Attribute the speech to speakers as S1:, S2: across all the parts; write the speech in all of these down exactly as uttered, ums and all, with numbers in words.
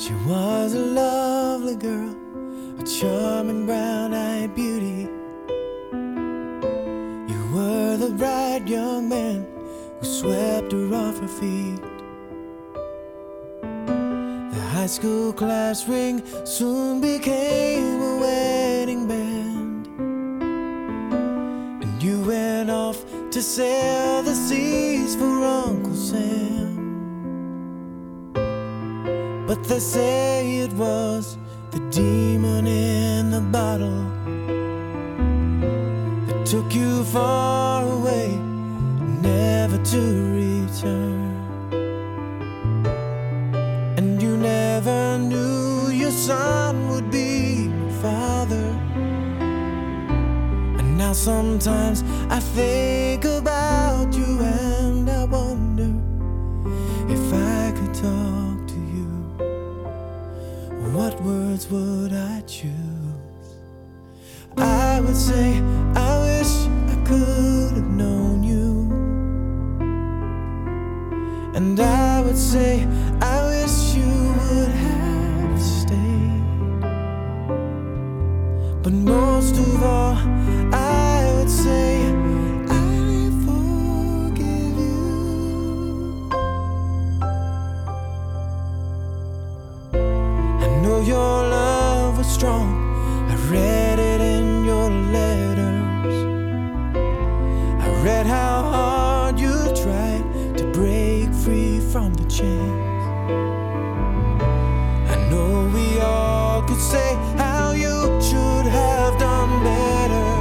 S1: She was a lovely girl, a charming brown-eyed beauty. You were the bright young man who swept her off her feet. The high school class ring soon became a wedding band, and you went off to sail the seas for Uncle Sam. But they say it was the demon in the bottle that took you far away, never to return. And you never knew your son would be your father. And now sometimes I think about you and I wonder if I could talk to you, what words would I choose? I would say, I wish I could have known you. And I would say, I wish you would have stayed. But most of all, I would say, I forgive you. I know your love was strong, I read it in your letters. I read how hard you tried to break free from the chains. I know we all could say how you should have done better,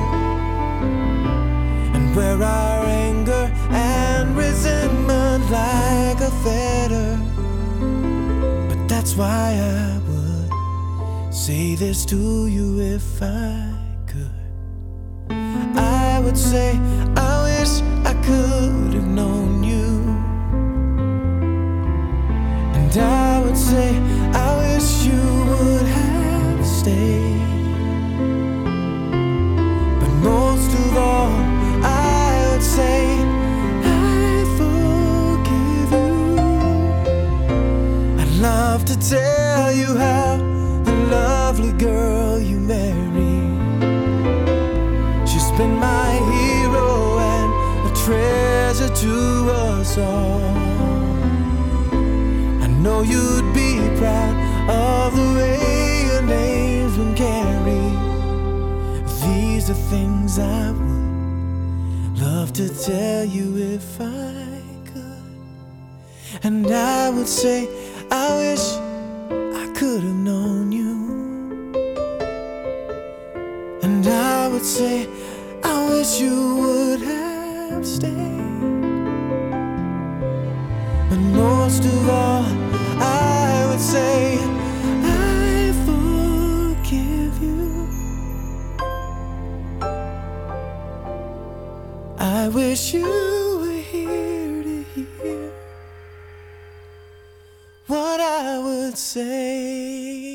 S1: and wear our anger and resentment like a fetter. But that's why I would say this to you if I could. I would say, I wish I could have known you. And I would say, I wish you would have stayed. But most of all, I would say, I forgive you. I'd love to tell you how the lovely girl you married, she's been my hero and a treasure to us all. I know you'd be proud of the way your name's been carried. These are things I would love to tell you if I could. And I would say, I wish I could have known you. And I would say, I wish you would have stayed. But most of all, I would say, I forgive you. I wish you were here to hear what I would say.